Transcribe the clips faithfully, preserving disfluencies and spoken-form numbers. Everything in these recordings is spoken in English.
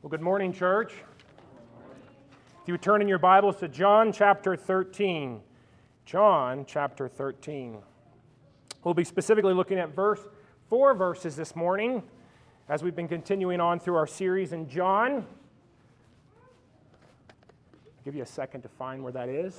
Well, good morning, church. If you would turn in your Bibles to John chapter thirteen. John chapter thirteen. We'll be specifically looking at verse four verses this morning as we've been continuing on through our series in John. I'll give you a second to find where that is.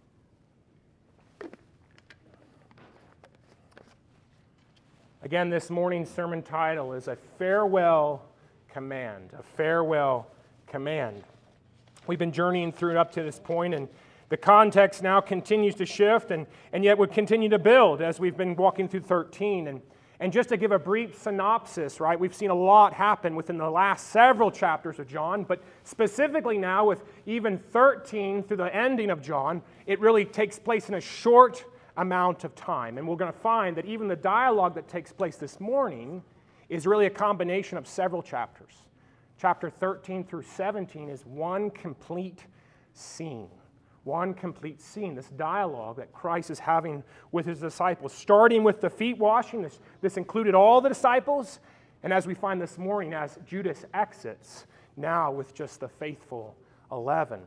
Again, this morning's sermon title is A Farewell Command. A Farewell Command. We've been journeying through it up to this point, and the context now continues to shift, and, and yet we continue to build as we've been walking through thirteen. And, and just to give a brief synopsis, right, we've seen a lot happen within the last several chapters of John, but specifically now with even thirteen through the ending of John, it really takes place in a short amount of time. And we're going to find that even the dialogue that takes place this morning is really a combination of several chapters. Chapter thirteen through seventeen is one complete scene. One complete scene, this dialogue that Christ is having with his disciples, starting with the feet washing. This, this included all the disciples, and as we find this morning, as Judas exits, now with just the faithful eleven.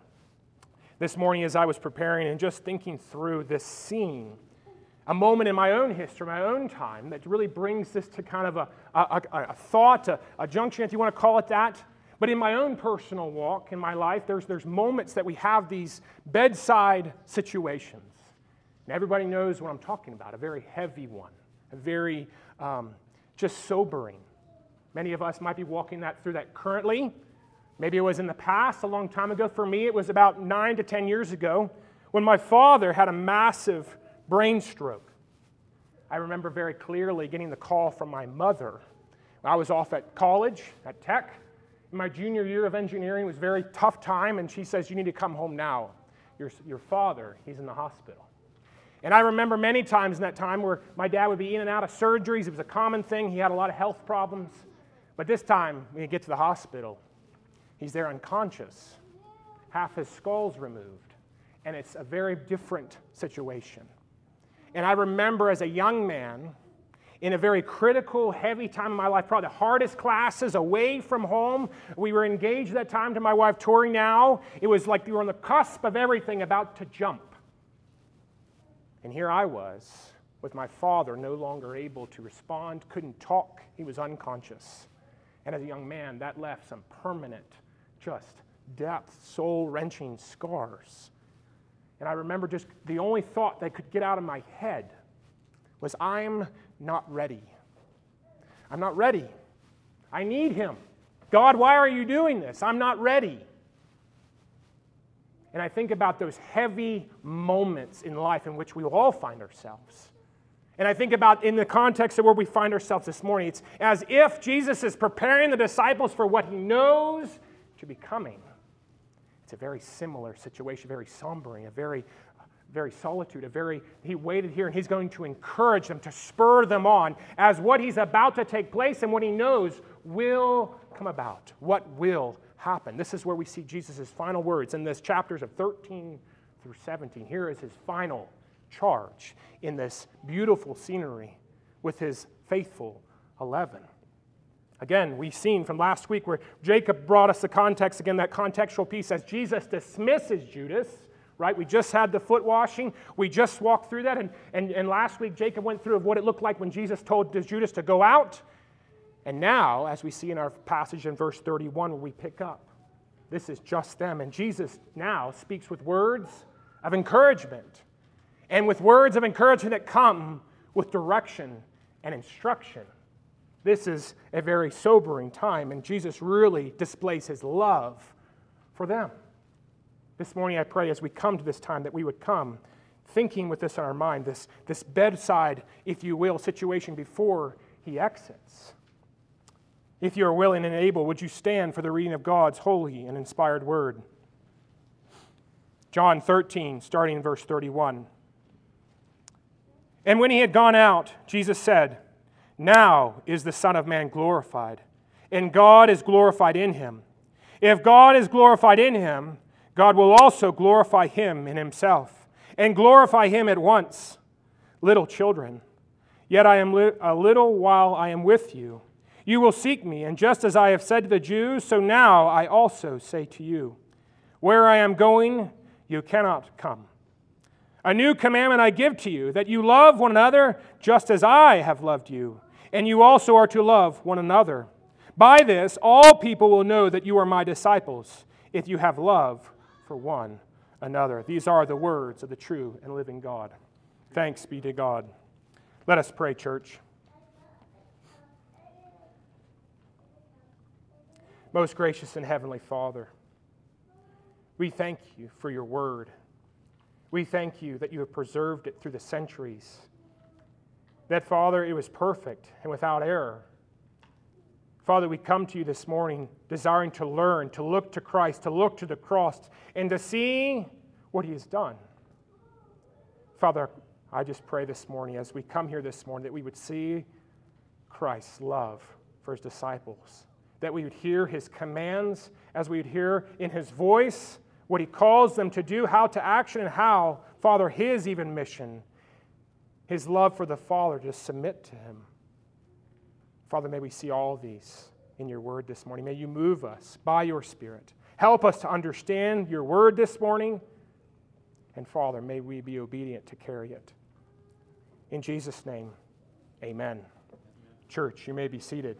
This morning, as I was preparing and just thinking through this scene, a moment in my own history, my own time, that really brings this to kind of a, a, a, a thought, a, a junction, if you want to call it that. But in my own personal walk, in my life, there's, there's moments that we have these bedside situations. And everybody knows what I'm talking about, a very heavy one, a very um, just sobering. Many of us might be walking that through that currently. Maybe it was in the past, a long time ago. For me, it was about nine to ten years ago when my father had a massive brain stroke. I remember very clearly getting the call from my mother. I was off at college, at Tech. My junior year of engineering was a very tough time, and she says, you need to come home now. Your, your father, he's in the hospital. And I remember many times in that time where my dad would be in and out of surgeries. It was a common thing. He had a lot of health problems. But this time, when you get to the hospital, he's there unconscious. Half his skull's removed. And it's a very different situation. And I remember as a young man, in a very critical, heavy time in my life, probably the hardest classes, away from home. We were engaged at that time to my wife, Tori now. It was like we were on the cusp of everything, about to jump. And here I was, with my father no longer able to respond, couldn't talk. He was unconscious. And as a young man, that left some permanent, just depth, soul-wrenching scars. And I remember just the only thought that could get out of my head was, I'm not ready. I'm not ready. I need him. God, why are you doing this? I'm not ready. And I think about those heavy moments in life in which we will all find ourselves. And I think about in the context of where we find ourselves this morning, it's as if Jesus is preparing the disciples for what he knows to be coming. It's a very similar situation, very sombering, a very very solitude, a very, he waited here and he's going to encourage them, to spur them on as what he's about to take place and what he knows will come about, what will happen. This is where we see Jesus' final words in this chapters of thirteen through seventeen. Here is his final charge in this beautiful scenery with his faithful eleven. Again, we've seen from last week where Jacob brought us the context, again, that contextual piece as Jesus dismisses Judas. Right? We just had the foot washing. We just walked through that. And, and, and last week, Jacob went through of what it looked like when Jesus told Judas to go out. And now, as we see in our passage in verse thirty-one, where we pick up, this is just them. And Jesus now speaks with words of encouragement. And with words of encouragement that come with direction and instruction. This is a very sobering time. And Jesus really displays his love for them. This morning I pray as we come to this time that we would come thinking with this in our mind, this, this bedside, if you will, situation before he exits. If you are willing and able, would you stand for the reading of God's holy and inspired word? John thirteen, starting in verse thirty-one. And when he had gone out, Jesus said, now is the Son of Man glorified, and God is glorified in him. If God is glorified in him, God will also glorify him in himself, and glorify him at once. Little children, yet I am li- a little while I am with you. You will seek me, and just as I have said to the Jews, so now I also say to you, where I am going, you cannot come. A new commandment I give to you, that you love one another just as I have loved you, and you also are to love one another. By this, all people will know that you are my disciples, if you have love for one another. These are the words of the true and living God. Thanks be to God. Let us pray, church. Most gracious and heavenly Father, we thank you for your word. We thank you that you have preserved it through the centuries. That, Father, it was perfect and without error. Father, we come to you this morning desiring to learn, to look to Christ, to look to the cross, and to see what he has done. Father, I just pray this morning as we come here this morning that we would see Christ's love for his disciples, that we would hear his commands, as we would hear in his voice what he calls them to do, how to action, and how, Father, his even mission, his love for the Father, to submit to him. Father, may we see all these in your word this morning. May you move us by your Spirit. Help us to understand your word this morning. And Father, may we be obedient to carry it. In Jesus' name, amen. Church, you may be seated.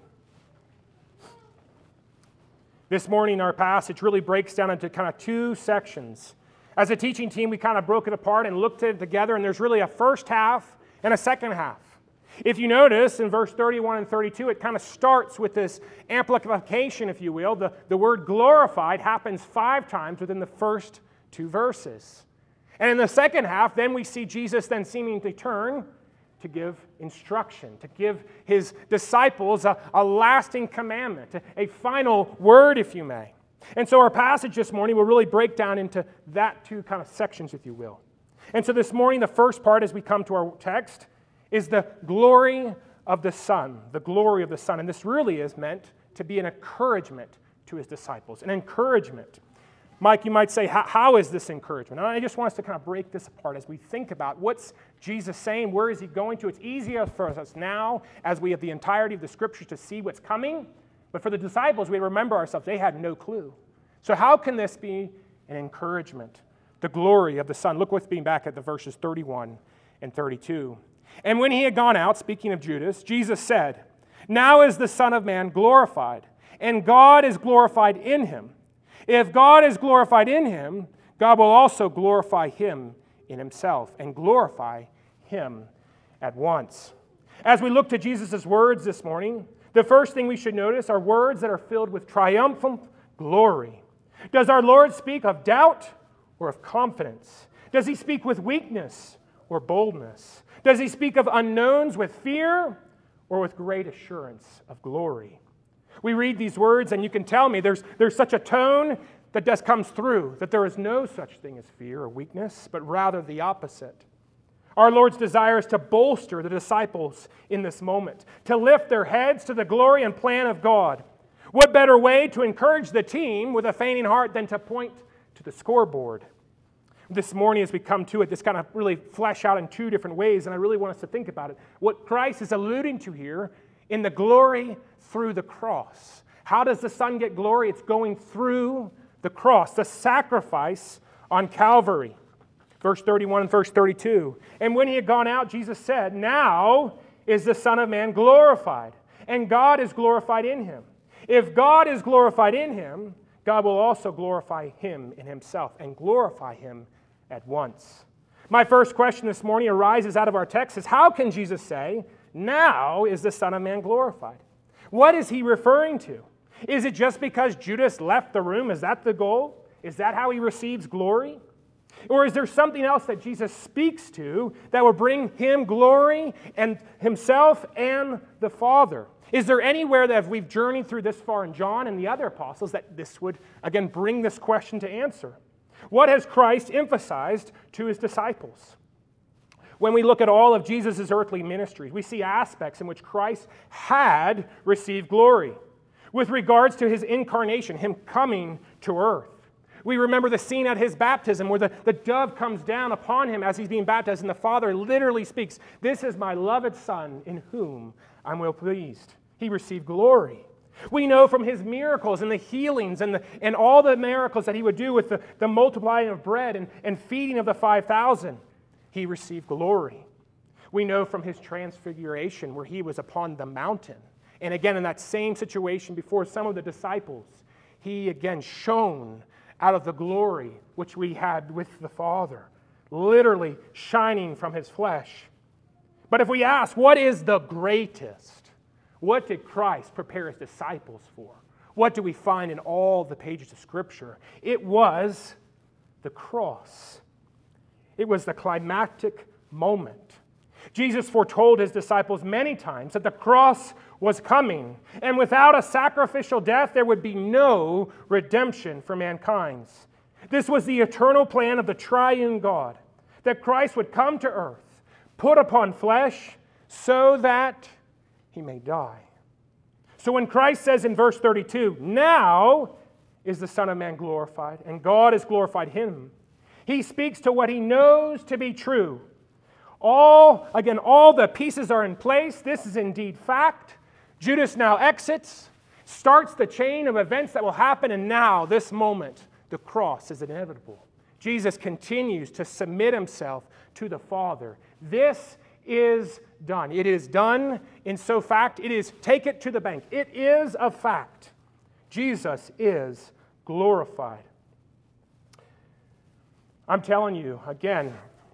This morning, our passage really breaks down into kind of two sections. As a teaching team, we kind of broke it apart and looked at it together, and there's really a first half and a second half. If you notice, in verse thirty-one and thirty-two, it kind of starts with this amplification, if you will. The, the word glorified happens five times within the first two verses. And in the second half, then we see Jesus then seeming to turn to give instruction, to give his disciples a, a lasting commandment, a, a final word, if you may. And so our passage this morning will really break down into that two kind of sections, if you will. And so this morning, the first part, as we come to our text, is the glory of the Son, the glory of the Son. And this really is meant to be an encouragement to his disciples, an encouragement. Mike, you might say, how is this encouragement? And I just want us to kind of break this apart as we think about what's Jesus saying, where is he going to? It's easier for us now, as we have the entirety of the Scriptures, to see what's coming. But for the disciples, we remember ourselves, they had no clue. So how can this be an encouragement? The glory of the Son. Look with me back at the verses thirty-one and thirty-two. And when he had gone out, speaking of Judas, Jesus said, now is the Son of Man glorified, and God is glorified in him. If God is glorified in him, God will also glorify him in himself and glorify him at once. As we look to Jesus' words this morning, the first thing we should notice are words that are filled with triumphant glory. Does our Lord speak of doubt or of confidence? Does he speak with weakness or boldness? Does he speak of unknowns with fear or with great assurance of glory? We read these words and you can tell me there's, there's such a tone that just comes through, that there is no such thing as fear or weakness, but rather the opposite. Our Lord's desire is to bolster the disciples in this moment, to lift their heads to the glory and plan of God. What better way to encourage the team with a fainting heart than to point to the scoreboard? This morning as we come to it, this kind of really flesh out in two different ways, and I really want us to think about it. What Christ is alluding to here in the glory through the cross. How does the Son get glory? It's going through the cross, the sacrifice on Calvary. Verse thirty-one and verse thirty-two. And when he had gone out, Jesus said, now is the Son of Man glorified, and God is glorified in him. If God is glorified in him, God will also glorify him in himself and glorify him at once. My first question this morning arises out of our text is, how can Jesus say, now is the Son of Man glorified? What is he referring to? Is it just because Judas left the room? Is that the goal? Is that how he receives glory? Or is there something else that Jesus speaks to that will bring him glory and himself and the Father? Is there anywhere that if we've journeyed through this far in John and the other apostles that this would, again, bring this question to answer? What has Christ emphasized to his disciples? When we look at all of Jesus' earthly ministries, we see aspects in which Christ had received glory. With regards to his incarnation, him coming to earth. We remember the scene at his baptism where the, the dove comes down upon him as he's being baptized, and the Father literally speaks, this is my beloved Son in whom I'm well pleased. He received glory. We know from his miracles and the healings and, the, and all the miracles that he would do with the, the multiplying of bread and, and feeding of the five thousand, he received glory. We know from his transfiguration where he was upon the mountain. And again, in that same situation before some of the disciples, he again shone out of the glory which we had with the Father, literally shining from his flesh. But if we ask, what is the greatest? What did Christ prepare his disciples for? What do we find in all the pages of Scripture? It was the cross. It was the climactic moment. Jesus foretold his disciples many times that the cross was coming, and without a sacrificial death, there would be no redemption for mankind. This was the eternal plan of the triune God, that Christ would come to earth, put upon flesh, so that he may die. So when Christ says in verse thirty-two, now is the Son of Man glorified, and God has glorified him, he speaks to what he knows to be true. All, again, all the pieces are in place. This is indeed fact. Judas now exits, starts the chain of events that will happen, and now, this moment, the cross is inevitable. Jesus continues to submit himself to the Father. This is done. It is done in so fact. It is take it to the bank. It is a fact. Jesus is glorified. I'm telling you, again,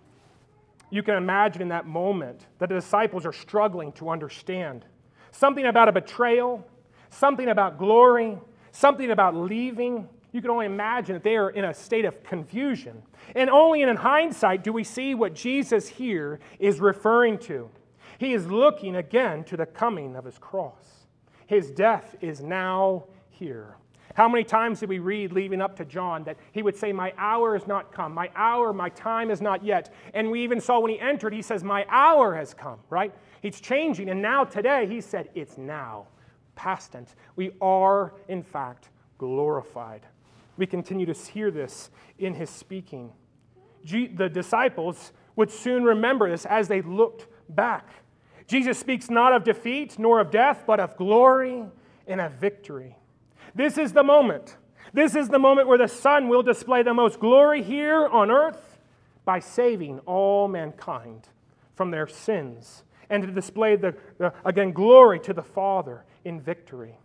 you can imagine in that moment that the disciples are struggling to understand. Something about a betrayal, something about glory, something about leaving. You can only imagine that they are in a state of confusion. And only in hindsight do we see what Jesus here is referring to. He is looking again to the coming of his cross. His death is now here. How many times did we read leading up to John that he would say, my hour is not come, my hour, my time is not yet. And we even saw when he entered, he says, my hour has come, right? He's changing, and now today he said, it's now, past tense. We are, in fact, glorified. We continue to hear this in his speaking. The disciples would soon remember this as they looked back. Jesus speaks not of defeat nor of death, but of glory and of victory. This is the moment. This is the moment where the Son will display the most glory here on earth by saving all mankind from their sins and to display, the, the again, glory to the Father in victory.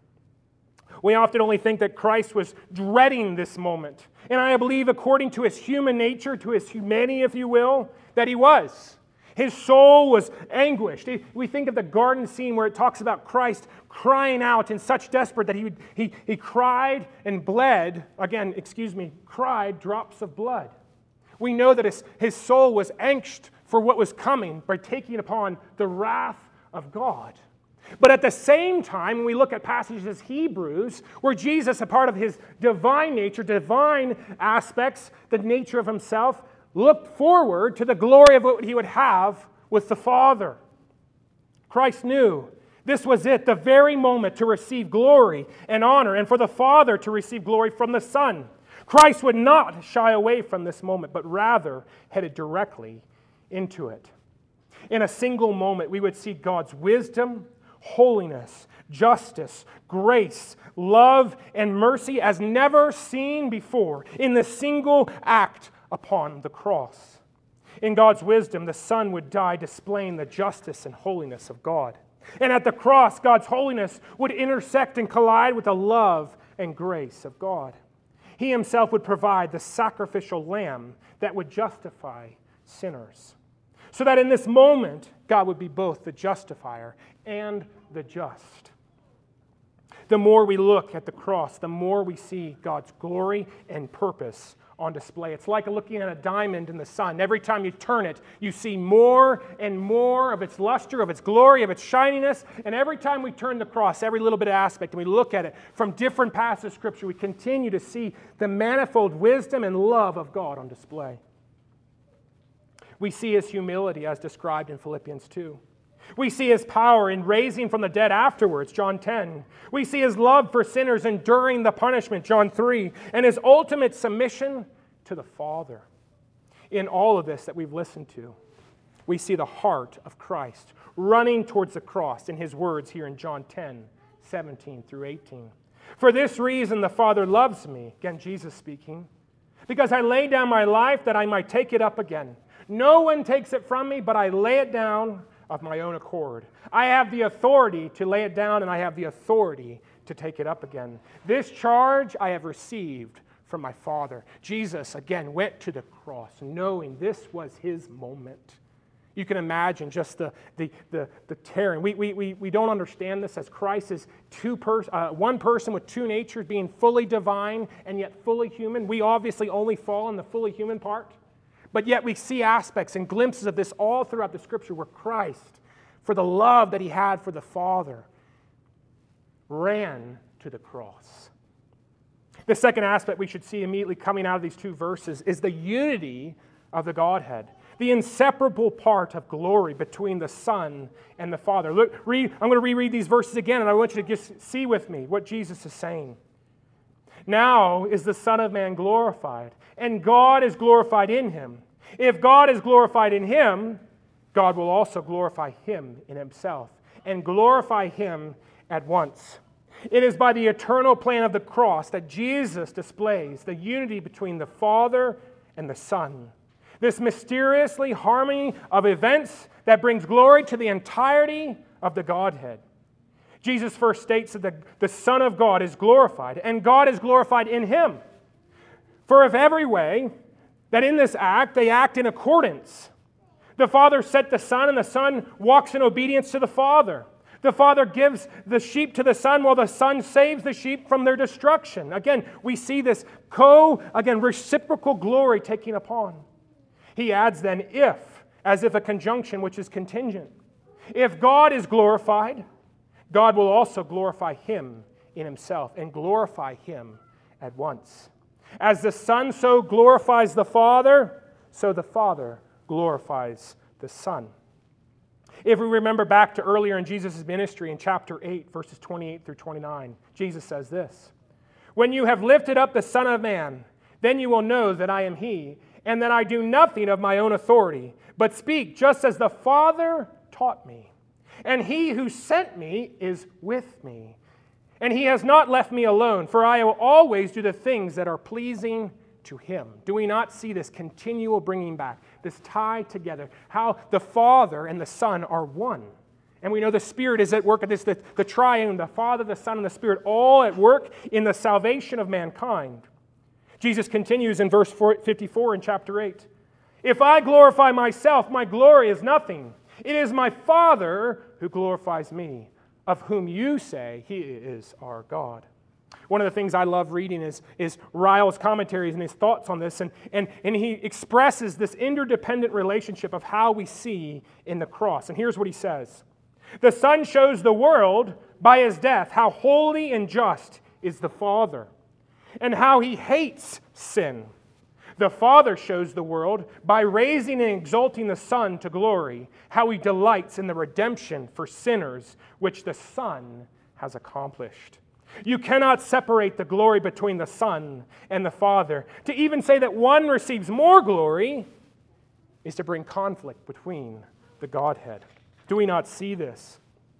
We often only think that Christ was dreading this moment. And I believe, according to his human nature, to his humanity, if you will, that he was. His soul was anguished. We think of the garden scene where it talks about Christ crying out in such desperate that he, would, he, he cried and bled, again, excuse me, cried drops of blood. We know that his, his soul was anxious for what was coming by taking upon the wrath of God. But at the same time, when we look at passages as Hebrews, where Jesus, a part of his divine nature, divine aspects, the nature of himself, looked forward to the glory of what he would have with the Father. Christ knew this was it, the very moment to receive glory and honor, and for the Father to receive glory from the Son. Christ would not shy away from this moment, but rather headed directly into it. In a single moment, we would see God's wisdom, holiness, justice, grace, love, and mercy as never seen before in the single act upon the cross. In God's wisdom, the Son would die displaying the justice and holiness of God. And at the cross, God's holiness would intersect and collide with the love and grace of God. He himself would provide the sacrificial lamb that would justify sinners. So that in this moment, God would be both the justifier and the just. The more we look at the cross, the more we see God's glory and purpose on display. It's like looking at a diamond in the sun. Every time you turn it, you see more and more of its luster, of its glory, of its shininess. And every time we turn the cross, every little bit of aspect, and we look at it from different passages of Scripture, we continue to see the manifold wisdom and love of God on display. We see his humility as described in Philippians two. We see his power in raising from the dead afterwards, John ten. We see his love for sinners enduring the punishment, John three. And his ultimate submission to the Father. In all of this that we've listened to, we see the heart of Christ running towards the cross in his words here in John ten, seventeen through eighteen. For this reason the Father loves me, again Jesus speaking, because I lay down my life that I might take it up again. No one takes it from me, but I lay it down of my own accord. I have the authority to lay it down, and I have the authority to take it up again. This charge I have received from my Father. Jesus, again, went to the cross knowing this was his moment. You can imagine just the the the, the tearing. We, we, we, we don't understand this as Christ is two pers- uh, one person with two natures, being fully divine and yet fully human. We obviously only fall in the fully human part. But yet we see aspects and glimpses of this all throughout the Scripture where Christ, for the love that he had for the Father, ran to the cross. The second aspect we should see immediately coming out of these two verses is the unity of the Godhead, the inseparable part of glory between the Son and the Father. Look, read, I'm going to reread these verses again, and I want you to just see with me what Jesus is saying. Now is the Son of Man glorified, and God is glorified in him. If God is glorified in him, God will also glorify him in himself, and glorify him at once. It is by the eternal plan of the cross that Jesus displays the unity between the Father and the Son. This mysteriously harmony of events that brings glory to the entirety of the Godhead. Jesus first states that the, the Son of God is glorified, and God is glorified in him. For if every way that in this act they act in accordance, the Father set the Son, and the Son walks in obedience to the Father. The Father gives the sheep to the Son, while the Son saves the sheep from their destruction. Again, we see this co, again, reciprocal glory taking upon. He adds then, if, as if a conjunction which is contingent. If God is glorified, God will also glorify him in himself, and glorify him at once. As the Son so glorifies the Father, so the Father glorifies the Son. If we remember back to earlier in Jesus' ministry in chapter eight, verses twenty-eight through twenty-nine, Jesus says this, "When you have lifted up the Son of Man, then you will know that I am he, and that I do nothing of my own authority, but speak just as the Father taught me. And he who sent me is with me. And he has not left me alone, for I will always do the things that are pleasing to him." Do we not see this continual bringing back, this tie together, how the Father and the Son are one? And we know the Spirit is at work at this, the, the triune, the Father, the Son, and the Spirit, all at work in the salvation of mankind. Jesus continues in verse fifty-four in chapter eight. "If I glorify myself, my glory is nothing. It is my Father who glorifies me, of whom you say he is our God." One of the things I love reading is, is Ryle's commentaries and his thoughts on this, and, and, and he expresses this interdependent relationship of how we see in the cross. And here's what he says. "The Son shows the world by his death how holy and just is the Father, and how he hates sin. The Father shows the world by raising and exalting the Son to glory, how he delights in the redemption for sinners, which the Son has accomplished. You cannot separate the glory between the Son and the Father. To even say that one receives more glory is to bring conflict between the Godhead." Do we not see this?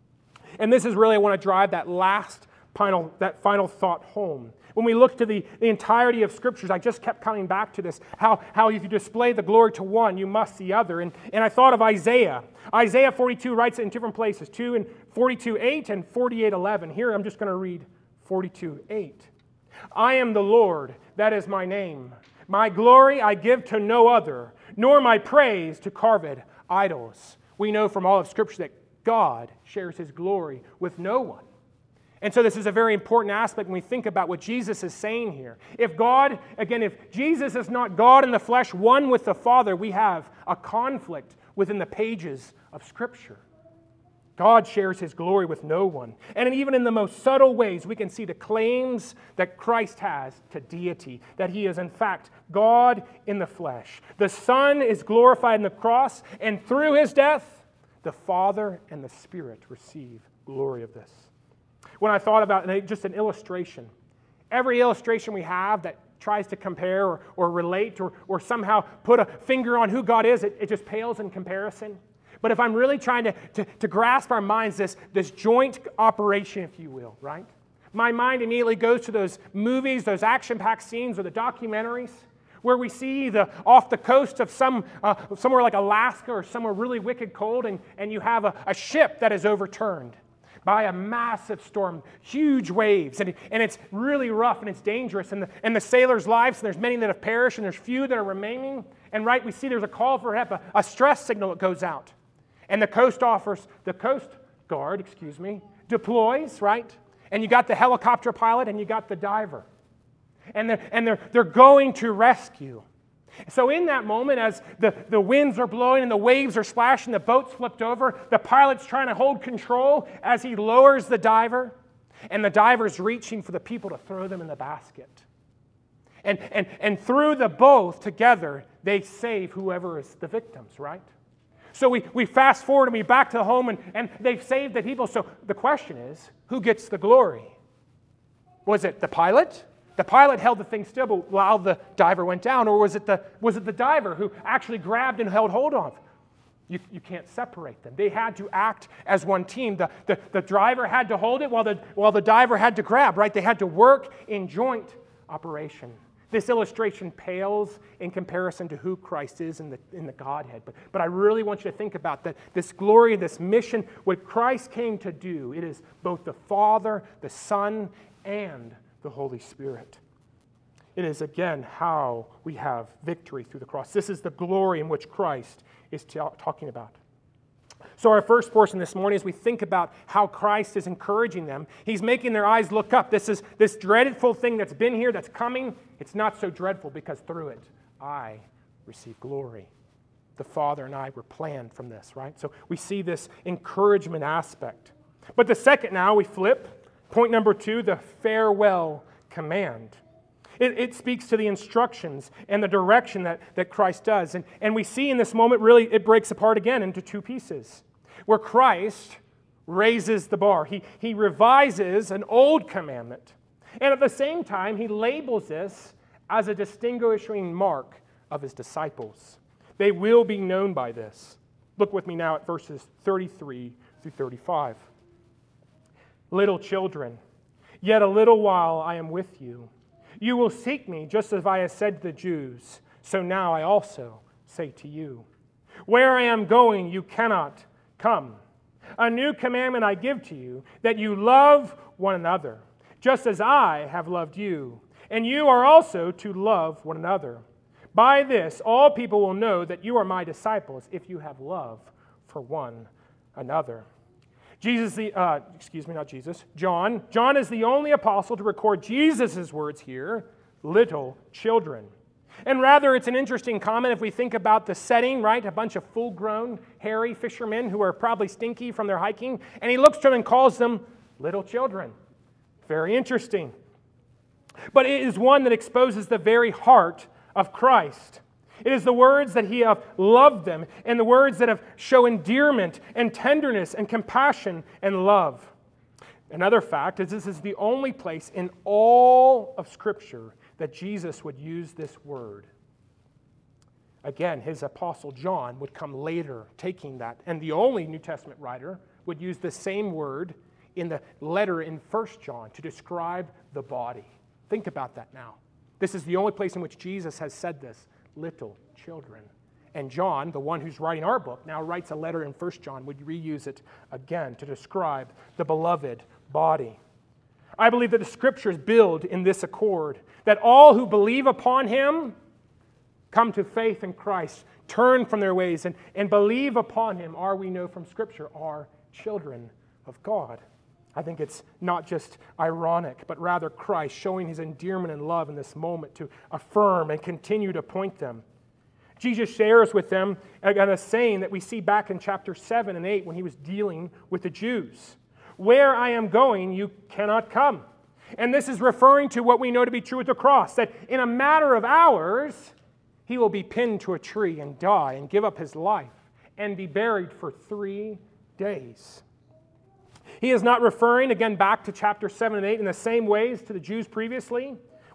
And this is really, I want to drive that last final, that final thought home. When we look to the, the entirety of Scriptures, I just kept coming back to this, how, how if you display the glory to one, you must the other. And, and I thought of Isaiah. Isaiah forty-two writes it in different places, two and forty-two eight and forty-eight eleven. Here I'm just going to read forty-two eight. "I am the Lord, that is my name. My glory I give to no other, nor my praise to carved idols." We know from all of Scripture that God shares his glory with no one. And so this is a very important aspect when we think about what Jesus is saying here. If God, again, if Jesus is not God in the flesh, one with the Father, we have a conflict within the pages of Scripture. God shares his glory with no one. And even in the most subtle ways, we can see the claims that Christ has to deity, that he is in fact God in the flesh. The Son is glorified in the cross, and through his death, the Father and the Spirit receive glory of this. When I thought about it, just an illustration, every illustration we have that tries to compare or, or relate or, or somehow put a finger on who God is, it, it just pales in comparison. But if I'm really trying to, to, to grasp our minds, this, this joint operation, if you will, right? My mind immediately goes to those movies, those action-packed scenes or the documentaries where we see the off the coast of some uh, somewhere like Alaska or somewhere really wicked cold, and, and you have a, a ship that is overturned by a massive storm, huge waves, and, and it's really rough and it's dangerous, and the, and the sailors' lives, and there's many that have perished, and there's few that are remaining, and right, we see there's a call for help, a, a stress signal that goes out, and the coast offers, the Coast Guard, excuse me, deploys, right, and you got the helicopter pilot, and you got the diver, and they're, and they're, they're going to rescue. So in that moment, as the, the winds are blowing and the waves are splashing, the boat's flipped over, the pilot's trying to hold control as he lowers the diver, and the diver's reaching for the people to throw them in the basket. And, and, and through the both together, they save whoever is the victims, right? So we, we fast forward and we back to home, and, and they've saved the people. So the question is, who gets the glory? Was it the pilot? The pilot held the thing still while the diver went down, or was it the was it the diver who actually grabbed and held hold of? You, you can't separate them. They had to act as one team. The, the, the driver had to hold it while the, while the diver had to grab, right? They had to work in joint operation. This illustration pales in comparison to who Christ is in the, in the Godhead. But, but I really want you to think about that. This glory, this mission, what Christ came to do, it is both the Father, the Son, and the Holy Spirit. It is, again, how we have victory through the cross. This is the glory in which Christ is t- talking about. So our first portion this morning, as we think about how Christ is encouraging them, he's making their eyes look up. This is this dreadful thing that's been here, that's coming. It's not so dreadful because through it, I receive glory. The Father and I were planned from this, right? So we see this encouragement aspect. But the second now, we flip. Point number two, the farewell command. It, it speaks to the instructions and the direction that, that Christ does. And, and we see in this moment, really, it breaks apart again into two pieces, where Christ raises the bar. He, he revises an old commandment. And at the same time, he labels this as a distinguishing mark of his disciples. They will be known by this. Look with me now at verses thirty-three through thirty-five. Little children, yet a little while I am with you. You will seek me, just as I have said to the Jews. So now I also say to you, where I am going, you cannot come. A new commandment I give to you, that you love one another, just as I have loved you. And you are also to love one another. By this, all people will know that you are my disciples, if you have love for one another. Jesus, the, uh, excuse me, not Jesus, John. John is the only apostle to record Jesus' words here, little children. And rather, it's an interesting comment if we think about the setting, right? A bunch of full-grown, hairy fishermen who are probably stinky from their hiking. And he looks to them and calls them little children. Very interesting. But it is one that exposes the very heart of Christ. It is the words that he have loved them, and the words that have show endearment and tenderness and compassion and love. Another fact is this is the only place in all of Scripture that Jesus would use this word. Again, his apostle John would come later taking that, and the only New Testament writer would use the same word in the letter in First John to describe the body. Think about that now. This is the only place in which Jesus has said this. Little children. And John, the one who's writing our book, now writes a letter in First John, would reuse it again to describe the beloved body. I believe that the Scriptures build in this accord, that all who believe upon him come to faith in Christ, turn from their ways, and, and believe upon him, are, we know from Scripture, are children of God. I think it's not just ironic, but rather Christ showing his endearment and love in this moment to affirm and continue to point them. Jesus shares with them a saying that we see back in chapter seven and eight when he was dealing with the Jews. Where I am going, you cannot come. And this is referring to what we know to be true with the cross, that in a matter of hours, he will be pinned to a tree and die and give up his life and be buried for three days. He is not referring, again, back to chapter seven and eight in the same ways to the Jews previously,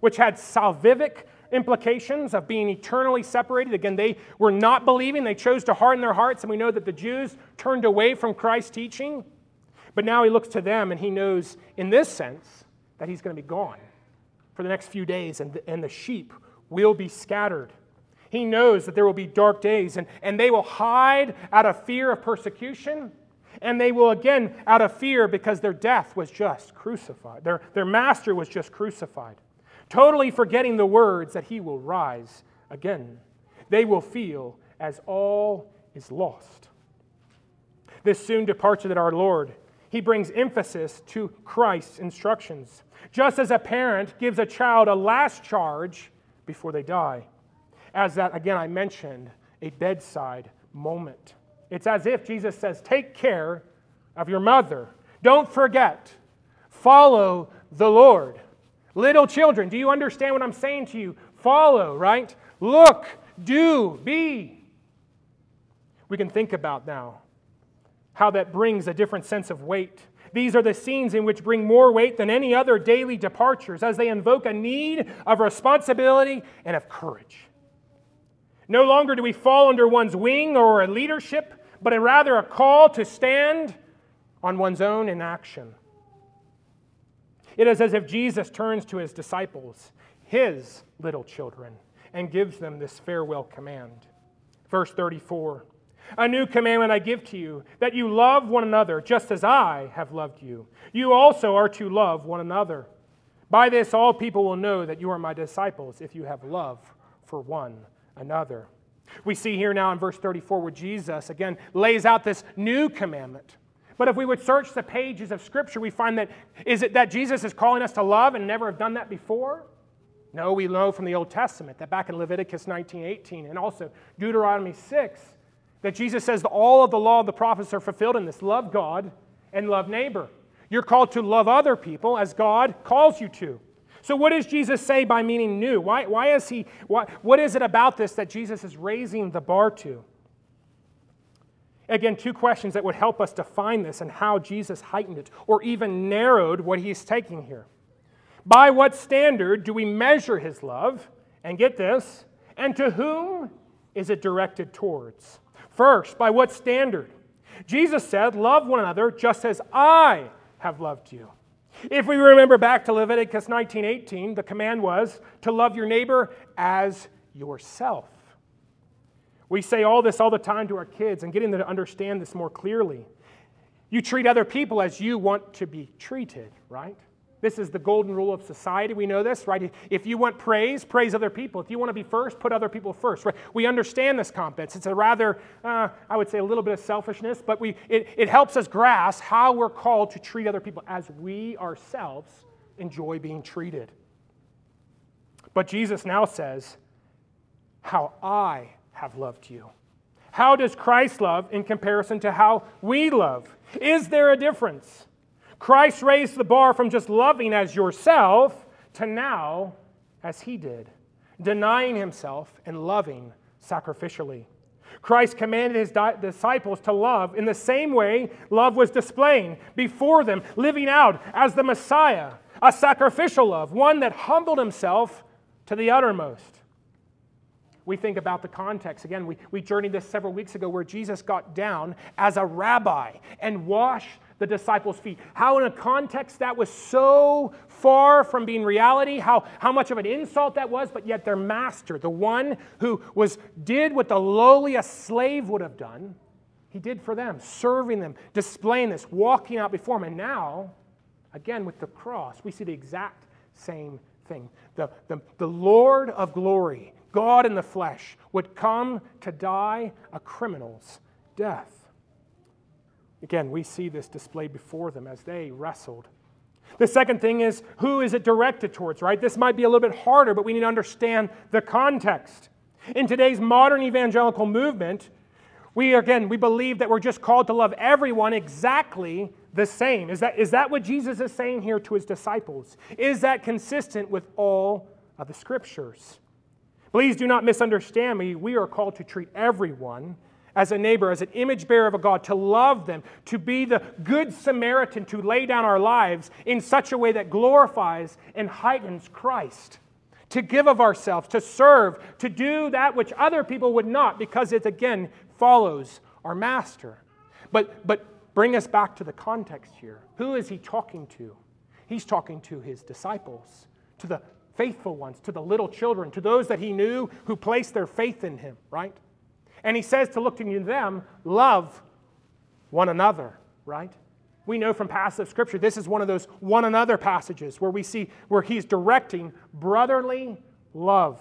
which had salvific implications of being eternally separated. Again, they were not believing. They chose to harden their hearts, and we know that the Jews turned away from Christ's teaching. But now he looks to them, and he knows in this sense that he's going to be gone for the next few days, and the, and the sheep will be scattered. He knows that there will be dark days, and, and they will hide out of fear of persecution, and they will again out of fear because their death was just crucified. Their, their master was just crucified. Totally forgetting the words that he will rise again. They will feel as all is lost. This soon departure that our Lord, he brings emphasis to Christ's instructions. Just as a parent gives a child a last charge before they die. As that, again, I mentioned, a bedside moment. It's as if Jesus says, take care of your mother. Don't forget. Follow the Lord. Little children, do you understand what I'm saying to you? Follow, right? Look, do, be. We can think about now how that brings a different sense of weight. These are the scenes in which bring more weight than any other daily departures as they invoke a need of responsibility and of courage. No longer do we fall under one's wing or a leadership, but rather a call to stand on one's own in action. It is as if Jesus turns to his disciples, his little children, and gives them this farewell command. Verse thirty-four, a new commandment I give to you, that you love one another just as I have loved you. You also are to love one another. By this all people will know that you are my disciples if you have love for one another. We see here now in verse thirty-four where Jesus, again, lays out this new commandment. But if we would search the pages of Scripture, we find that, is it that Jesus is calling us to love and never have done that before? No, we know from the Old Testament that back in Leviticus nineteen eighteen and also Deuteronomy six, that Jesus says that all of the law of the prophets are fulfilled in this: love God and love neighbor. You're called to love other people as God calls you to. So what does Jesus say by meaning new? Why, why is he, why, what is it about this that Jesus is raising the bar to? Again, two questions that would help us define this and how Jesus heightened it or even narrowed what he's taking here. By what standard do we measure his love? And get this, and to whom is it directed towards? First, by what standard? Jesus said, love one another just as I have loved you. If we remember back to Leviticus nineteen eighteen, the command was to love your neighbor as yourself. We say all this all the time to our kids and getting them to understand this more clearly. You treat other people as you want to be treated, right? This is the golden rule of society. We know this, right? If you want praise, praise other people. If you want to be first, put other people first, right? We understand this concept. It's a rather, uh, I would say, a little bit of selfishness, but we it, it helps us grasp how we're called to treat other people as we ourselves enjoy being treated. But Jesus now says, how I have loved you. How does Christ love in comparison to how we love? Is there a difference? Christ raised the bar from just loving as yourself to now as he did, denying himself and loving sacrificially. Christ commanded his di- disciples to love in the same way love was displaying before them, living out as the Messiah, a sacrificial love, one that humbled himself to the uttermost. We think about the context. Again, we, we journeyed this several weeks ago where Jesus got down as a rabbi and washed the disciples' feet. How in a context that was so far from being reality, how, how much of an insult that was, but yet their master, the one who was did what the lowliest slave would have done, he did for them, serving them, displaying this, walking out before them. And now, again, with the cross, we see the exact same thing. The, the, the Lord of glory, God in the flesh, would come to die a criminal's death. Again, we see this displayed before them as they wrestled. The second thing is, who is it directed towards, right? This might be a little bit harder, but we need to understand the context. In today's modern evangelical movement, we, again, we believe that we're just called to love everyone exactly the same. Is that, is that what Jesus is saying here to his disciples? Is that consistent with all of the Scriptures? Please do not misunderstand me. We are called to treat everyone as a neighbor, as an image bearer of God, to love them, to be the good Samaritan, to lay down our lives in such a way that glorifies and heightens Christ to give of ourselves, to serve, to do that which other people would not, because it again follows our master. But, but bring us back to the context here. Who is he talking to? He's talking to his disciples, to the faithful ones, to the little children, to those that he knew who placed their faith in him, right? And he says to look to them, love one another, right? We know from passage of Scripture, this is one of those one another passages where we see where he's directing brotherly love.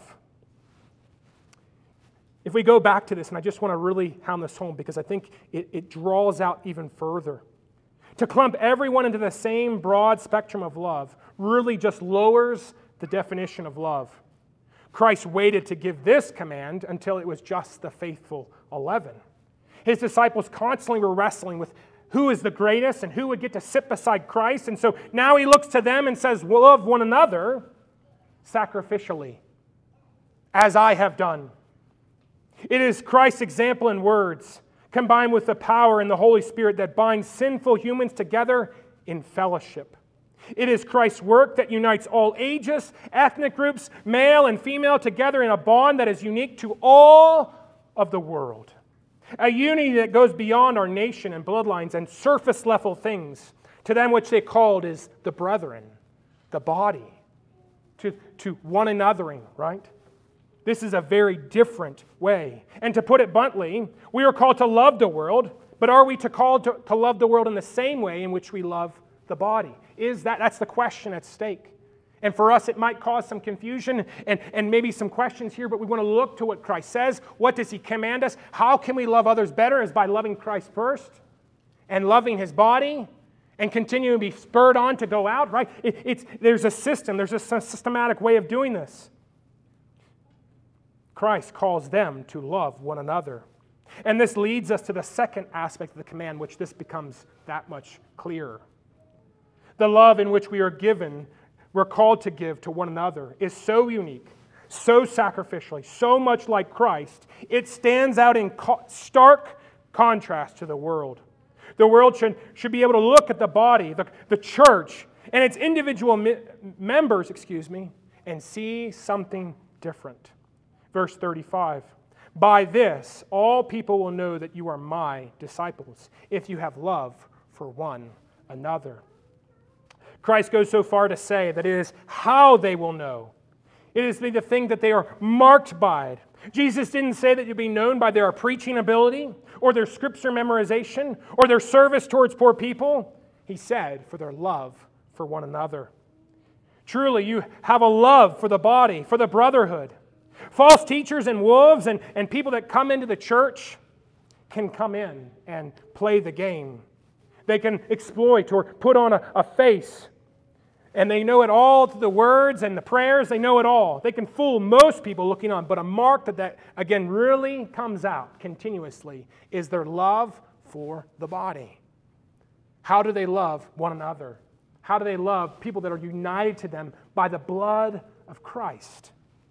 If we go back to this, and I just want to really pound this home because I think it, it draws out even further. To clump everyone into the same broad spectrum of love really just lowers the definition of love. Christ waited to give this command until it was just the faithful eleven. His disciples constantly were wrestling with who is the greatest and who would get to sit beside Christ. And so now he looks to them and says, love one another sacrificially, as I have done. It is Christ's example in words, combined with the power in the Holy Spirit that binds sinful humans together in fellowship. It is Christ's work that unites all ages, ethnic groups, male and female, together in a bond that is unique to all of the world. A unity that goes beyond our nation and bloodlines and surface-level things to them which they called is the brethren, the body, to, to one anothering, right? This is a very different way. And to put it bluntly, we are called to love the world, but are we to called to, to love the world in the same way in which we love the body? Is that, that's the question at stake. And for us, it might cause some confusion and, and maybe some questions here, but we want to look to what Christ says. What does he command us? How can we love others better? Is by loving Christ first and loving his body and continuing to be spurred on to go out, right? It, it's, there's a system. There's a systematic way of doing this. Christ calls them to love one another. And this leads us to the second aspect of the command, which this becomes that much clearer. The love in which we are given, we're called to give to one another, is so unique, so sacrificially, so much like Christ, it stands out in stark contrast to the world. The world should, should be able to look at the body, the, the church, and its individual mi- members, excuse me, and see something different. Verse thirty-five, by this all people will know that you are my disciples, if you have love for one another. Christ goes so far to say that it is how they will know. It is the thing that they are marked by. Jesus didn't say that you'll be known by their preaching ability or their scripture memorization or their service towards poor people. He said for their love for one another. Truly, you have a love for the body, for the brotherhood. False teachers and wolves and, and people that come into the church can come in and play the game. They can exploit or put on a, a face. And they know it all through the words and the prayers. They know it all. They can fool most people looking on. But a mark that, that again, really comes out continuously is their love for the body. How do they love one another? How do they love people that are united to them by the blood of Christ?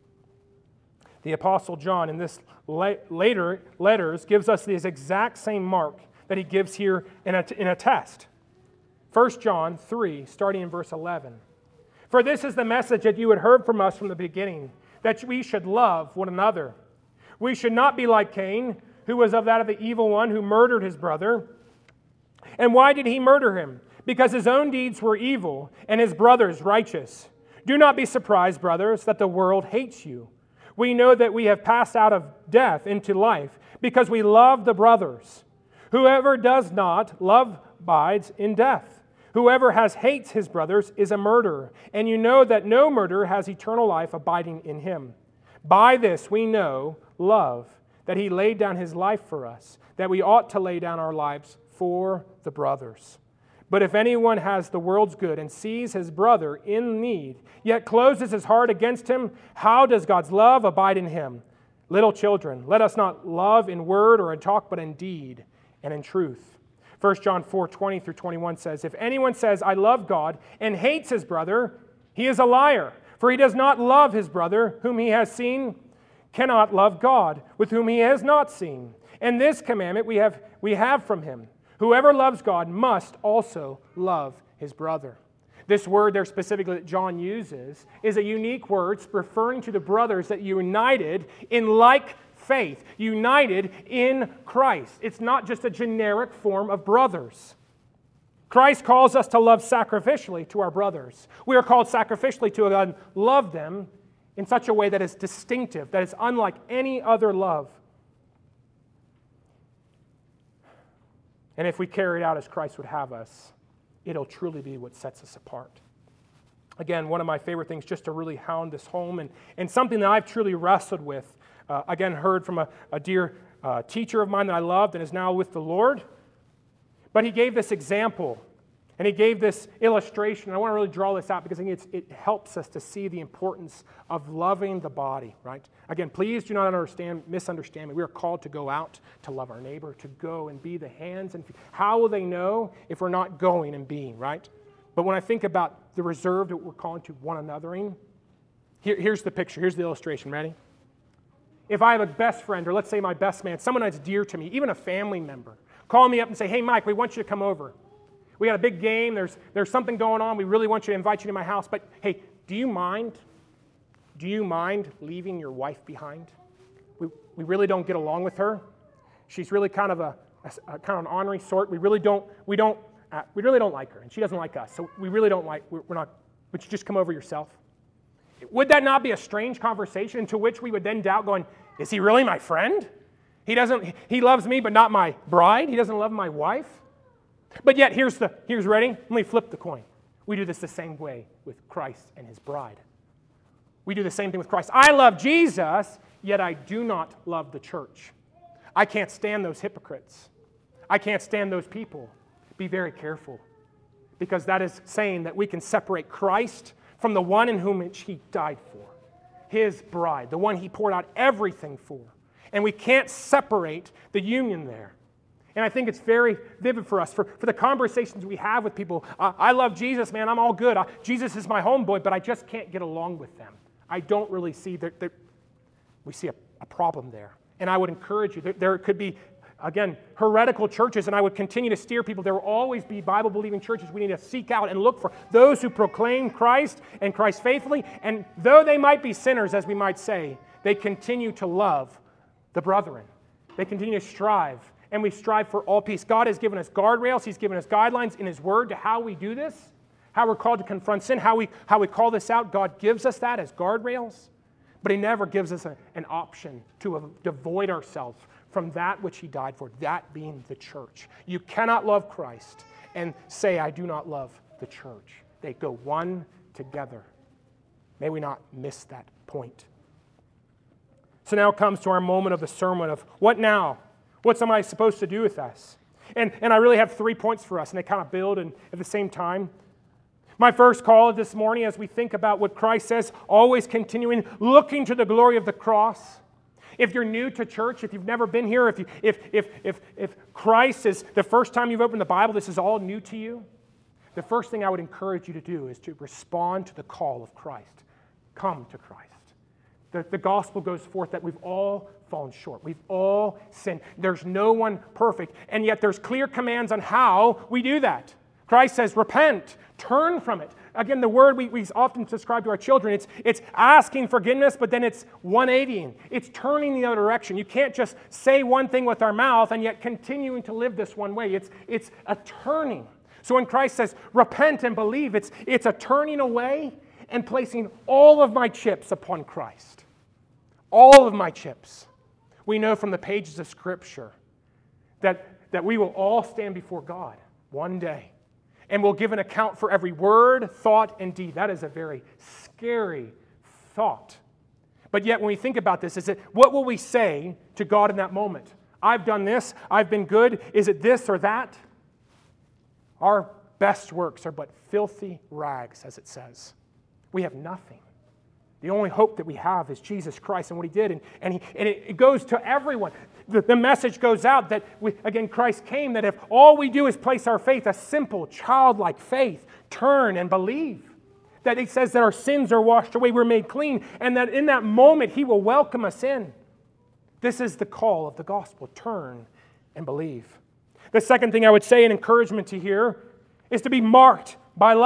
The Apostle John, in this la- later letters, gives us this exact same mark that he gives here in a, in a test. First John three, starting in verse eleven. For this is the message that you had heard from us from the beginning, that we should love one another. We should not be like Cain, who was of that of the evil one who murdered his brother. And why did he murder him? Because his own deeds were evil and his brother's righteous. Do not be surprised, brothers, that the world hates you. We know that we have passed out of death into life because we love the brothers. Whoever does not love abides in death. Whoever has hates his brothers is a murderer, and you know that no murderer has eternal life abiding in him. By this we know love, that he laid down his life for us, that we ought to lay down our lives for the brothers. But if anyone has the world's good and sees his brother in need, yet closes his heart against him, how does God's love abide in him? Little children, let us not love in word or in talk, but in deed and in truth. First John four, twenty through twenty-one says, if anyone says, I love God, and hates his brother, he is a liar. For he does not love his brother, whom he has seen, cannot love God, with whom he has not seen. And this commandment we have, we have from him. Whoever loves God must also love his brother. This word there specifically that John uses is a unique word referring to the brothers that united in like faith, united in Christ. It's not just a generic form of brothers. Christ calls us to love sacrificially to our brothers. We are called sacrificially to love them in such a way that is distinctive, that is unlike any other love. And if we carry it out as Christ would have us, it'll truly be what sets us apart. Again, one of my favorite things just to really hound this home, and, and something that I've truly wrestled with, uh, again, heard from a, a dear uh, teacher of mine that I loved and is now with the Lord. But he gave this example, and he gave this illustration. I want to really draw this out because I think it's, it helps us to see the importance of loving the body, right? Again, please do not understand, misunderstand me. We are called to go out to love our neighbor, to go and be the hands and feet. How will they know if we're not going and being, right? But when I think about the reserve that we're calling to one anothering, here, here's the picture. Here's the illustration. Ready? If I have a best friend, or let's say my best man, someone that's dear to me, even a family member, call me up and say, hey, Mike, we want you to come over. We got a big game. There's, there's something going on. We really want you to invite you to my house. But, hey, do you mind? Do you mind leaving your wife behind? We, we really don't get along with her. She's really kind of a, a, a kind of an ornery sort. We really don't, we don't, uh, we really don't like her, and she doesn't like us. So we really don't like, we're, we're not, would you just come over yourself? Would that not be a strange conversation to which we would then doubt going, is he really my friend? He doesn't, he loves me, but not my bride. He doesn't love my wife. But yet, here's the, here's ready? Let me flip the coin. We do this the same way with Christ and his bride. We do the same thing with Christ. I love Jesus, yet I do not love the church. I can't stand those hypocrites. I can't stand those people. Be very careful, because that is saying that we can separate Christ from the one in whom he died for, his bride, the one he poured out everything for. And we can't separate the union there. And I think it's very vivid for us, for, for the conversations we have with people. Uh, I love Jesus, man, I'm all good. I, Jesus is my homeboy, but I just can't get along with them. I don't really see that, that we see a, a problem there. And I would encourage you, there, there could be, again, heretical churches, and I would continue to steer people. There will always be Bible-believing churches we need to seek out and look for. Those who proclaim Christ and Christ faithfully, and though they might be sinners, as we might say, they continue to love the brethren. They continue to strive, and we strive for all peace. God has given us guardrails. He's given us guidelines in his word to how we do this, how we're called to confront sin, how we, how we call this out. God gives us that as guardrails, but he never gives us a, an option to avoid ourselves from that which he died for, that being the church. You cannot love Christ and say, I do not love the church. They go one together. May we not miss that point. So now comes to our moment of the sermon of what now? What's am I supposed to do with this? And, and I really have three points for us, and they kind of build and at the same time. My first call this morning, as we think about what Christ says, always continuing, looking to the glory of the cross. If you're new to church, if you've never been here, if, you, if, if, if, if Christ is the first time you've opened the Bible, this is all new to you, the first thing I would encourage you to do is to respond to the call of Christ. Come to Christ. The, the gospel goes forth that we've all fallen short. We've all sinned. There's no one perfect, and yet there's clear commands on how we do that. Christ says, repent, turn from it. Again, the word we, we often describe to our children, it's, it's asking forgiveness, but then it's one eightying. It's turning the other direction. You can't just say one thing with our mouth and yet continuing to live this one way. It's, it's a turning. So when Christ says, repent and believe, it's, it's a turning away and placing all of my chips upon Christ. All of my chips. We know from the pages of Scripture that, that we will all stand before God one day. And we'll give an account for every word, thought, and deed. That is a very scary thought. But yet when we think about this, is it what will we say to God in that moment? I've done this. I've been good. Is it this or that? Our best works are but filthy rags, as it says. We have nothing. The only hope that we have is Jesus Christ and what he did. And, and, he, and it, it goes to everyone. The, the message goes out that, we, again, Christ came, that if all we do is place our faith, a simple, childlike faith, turn and believe. That he says that our sins are washed away, we're made clean, and that in that moment he will welcome us in. This is the call of the gospel. Turn and believe. The second thing I would say, an encouragement to hear, is to be marked by love.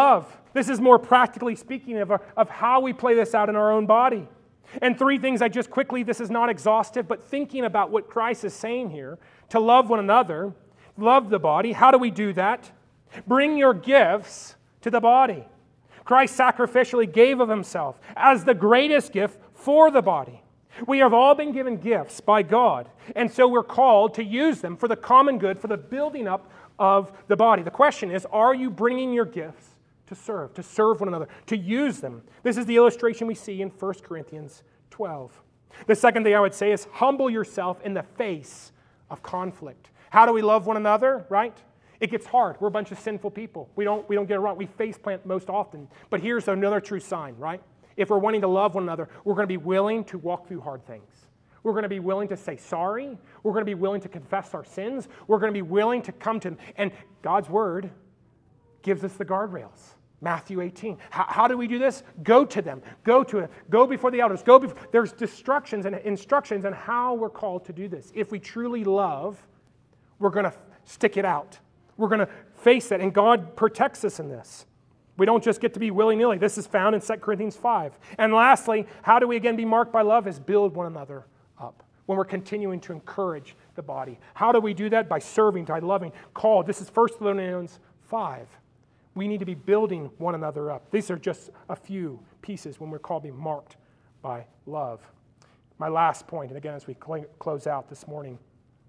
This is more practically speaking of, our, of how we play this out in our own body. And three things I just quickly, this is not exhaustive, but thinking about what Christ is saying here, to love one another, love the body. How do we do that? Bring your gifts to the body. Christ sacrificially gave of himself as the greatest gift for the body. We have all been given gifts by God, and so we're called to use them for the common good, for the building up of the body. The question is, are you bringing your gifts to serve, to serve one another, to use them? This is the illustration we see in First Corinthians twelve. The second thing I would say is humble yourself in the face of conflict. How do we love one another, right? It gets hard. We're a bunch of sinful people. We don't, we don't get it wrong. We face plant most often. But here's another true sign, right? If we're wanting to love one another, we're going to be willing to walk through hard things. We're going to be willing to say sorry. We're going to be willing to confess our sins. We're going to be willing to come to Him. And God's Word gives us the guardrails. Matthew eighteen. How, how do we do this? Go to them. Go to it. Go before the elders. Go before. There's instructions and instructions on how we're called to do this. If we truly love, we're going to stick it out. We're going to face it. And God protects us in this. We don't just get to be willy-nilly. This is found in Second Corinthians five. And lastly, how do we again be marked by love? Is build one another up when we're continuing to encourage the body. How do we do that? By serving, by loving, called. This is First Thessalonians five. We need to be building one another up. These are just a few pieces when we're called to be marked by love. My last point, and again as we cl- close out this morning,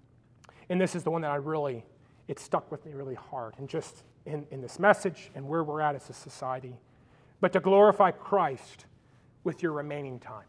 and this is the one that I really, it stuck with me really hard, and just in, in this message and where we're at as a society, but to glorify Christ with your remaining time.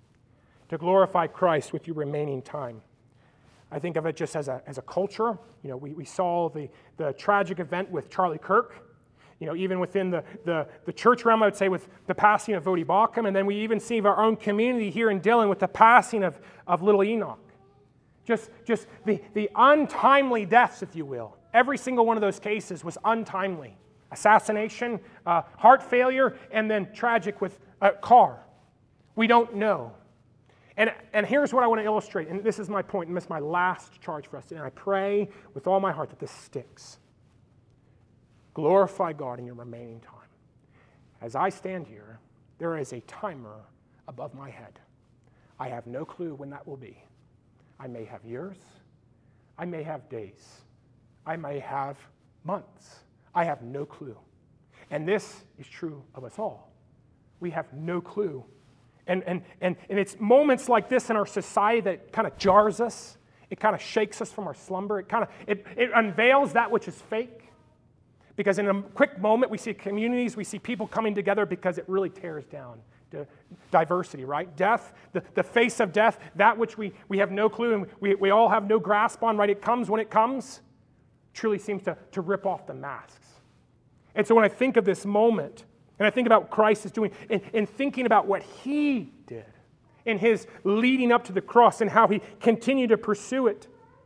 To glorify Christ with your remaining time. I think of it just as a, as a culture. You know, we, we saw the, the tragic event with Charlie Kirk. You know, even within the, the, the church realm, I would say with the passing of Voddie Baucham, and then we even see our own community here in Dillon with the passing of, of little Enoch. Just, just the, the untimely deaths, if you will. Every single one of those cases was untimely. Assassination, uh, heart failure, and then tragic with a car. We don't know. And, and here's what I want to illustrate, and this is my point, and this is my last charge for us, and I pray with all my heart that this sticks. Glorify God in your remaining time. As I stand here, there is a timer above my head. I have no clue when that will be. I may have years. I may have days. I may have months. I have no clue. And this is true of us all. We have no clue. And, and, and, and it's moments like this in our society that kind of jars us. It kind of shakes us from our slumber. It kind of it, it unveils that which is fake. Because in a quick moment, we see communities, we see people coming together because it really tears down the diversity, right? Death, the, the face of death, that which we, we have no clue and we, we all have no grasp on, right? It comes when it comes, truly seems to, to rip off the masks. And so when I think of this moment, and I think about what Christ is doing, and, and thinking about what He did in His leading up to the cross and how He continued to pursue it,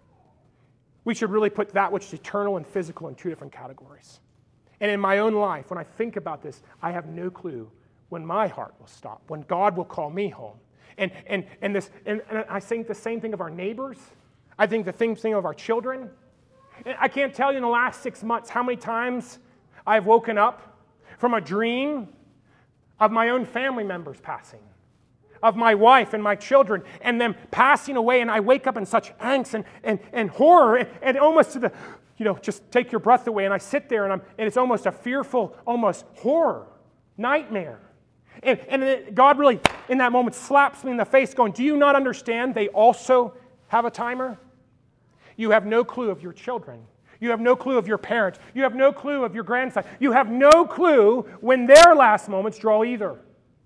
we should really put that which is eternal and physical in two different categories. And in my own life, when I think about this, I have no clue when my heart will stop, when God will call me home. And and and this and, and I think the same thing of our neighbors. I think the same thing of our children. And I can't tell you in the last six months how many times I've woken up from a dream of my own family members passing, of my wife and my children, and them passing away, and I wake up in such angst and, and, and horror, and, and almost to the, you know, just take your breath away, and I sit there, and, I'm, and it's almost a fearful, almost horror, nightmare. And, and then God really, in that moment, slaps me in the face, going, do you not understand they also have a timer? You have no clue of your children. You have no clue of your parents. You have no clue of your grandson. You have no clue when their last moments draw either.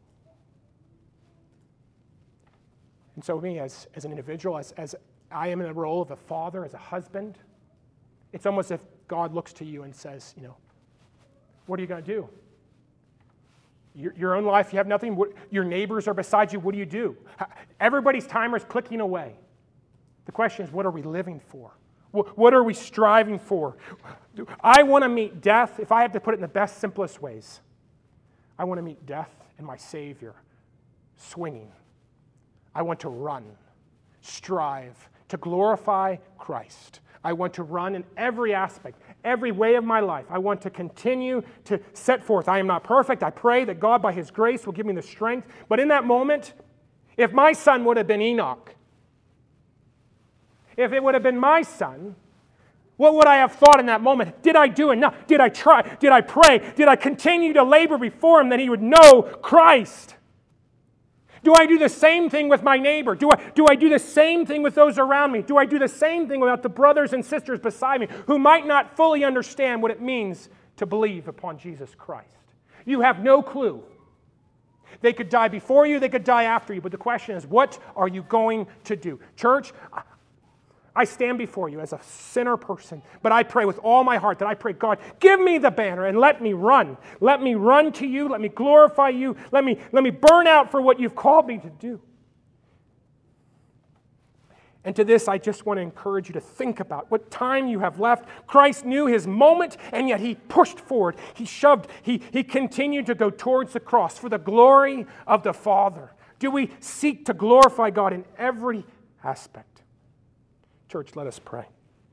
And so me, as, as an individual, as, as I am in the role of a father, as a husband, it's almost as if God looks to you and says, you know, what are you going to do? Your, your own life, you have nothing. What, your neighbors are beside you. What do you do? Everybody's timer is clicking away. The question is, what are we living for? What, what are we striving for? I want to meet death, if I have to put it in the best, simplest ways. I want to meet death and my Savior swinging. I want to run, strive to glorify Christ. I want to run in every aspect, every way of my life. I want to continue to set forth. I am not perfect. I pray that God, by His grace, will give me the strength. But in that moment, if my son would have been Enoch, if it would have been my son, what would I have thought in that moment? Did I do enough? Did I try? Did I pray? Did I continue to labor before Him that he would know Christ? Do I do the same thing with my neighbor? Do I, do I do the same thing with those around me? Do I do the same thing with the brothers and sisters beside me who might not fully understand what it means to believe upon Jesus Christ? You have no clue. They could die before you, they could die after you, but the question is, what are you going to do? Church, I stand before you as a sinner person, but I pray with all my heart that I pray, God, give me the banner and let me run. Let me run to you. Let me glorify you. Let me, let me burn out for what you've called me to do. And to this, I just want to encourage you to think about what time you have left. Christ knew His moment, and yet He pushed forward. He shoved. He, he continued to go towards the cross for the glory of the Father. Do we seek to glorify God in every aspect? Church, let us pray.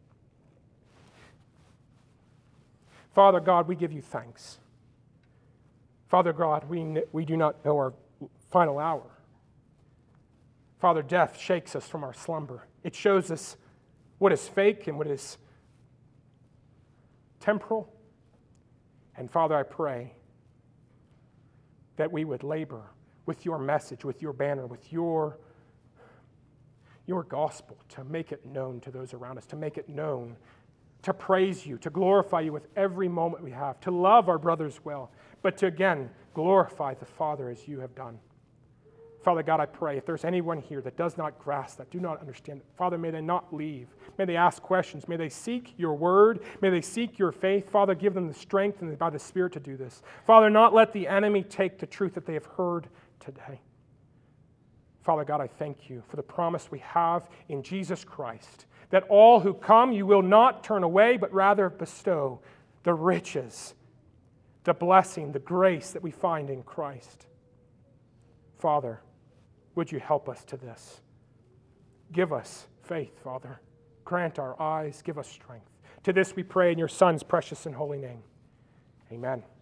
Father God, we give you thanks. Father God, we, we do not know our final hour. Father, death shakes us from our slumber. It shows us what is fake and what is temporal. And Father, I pray that we would labor with your message, with your banner, with your your gospel, to make it known to those around us, to make it known, to praise you, to glorify you with every moment we have, to love our brothers well, but to again glorify the Father as you have done. Father God, I pray if there's anyone here that does not grasp that, do not understand, Father, may they not leave. May they ask questions. May they seek your word. May they seek your faith. Father, give them the strength and by the Spirit to do this. Father, not let the enemy take the truth that they have heard today. Father God, I thank you for the promise we have in Jesus Christ, that all who come you will not turn away, but rather bestow the riches, the blessing, the grace that we find in Christ. Father, would you help us to this? Give us faith, Father. Grant our eyes, give us strength. To this we pray in your Son's precious and holy name. Amen.